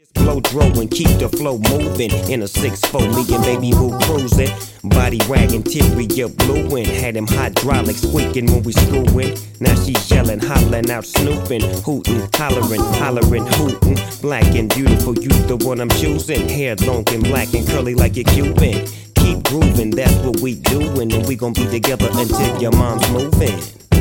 Blow dro and keep the flow moving in a 6-4, me and baby boo cruising. Body wagging, interior blueing. Had him hydraulic squeaking when we screwing. Now she's yelling, hollering out, snooping, hooting, hollering, hooting. Black and beautiful, you the one I'm choosing. Hair long and black and curly like a Cuban. Keep grooving, that's what we doing, and we gon' be together until your mom's moving.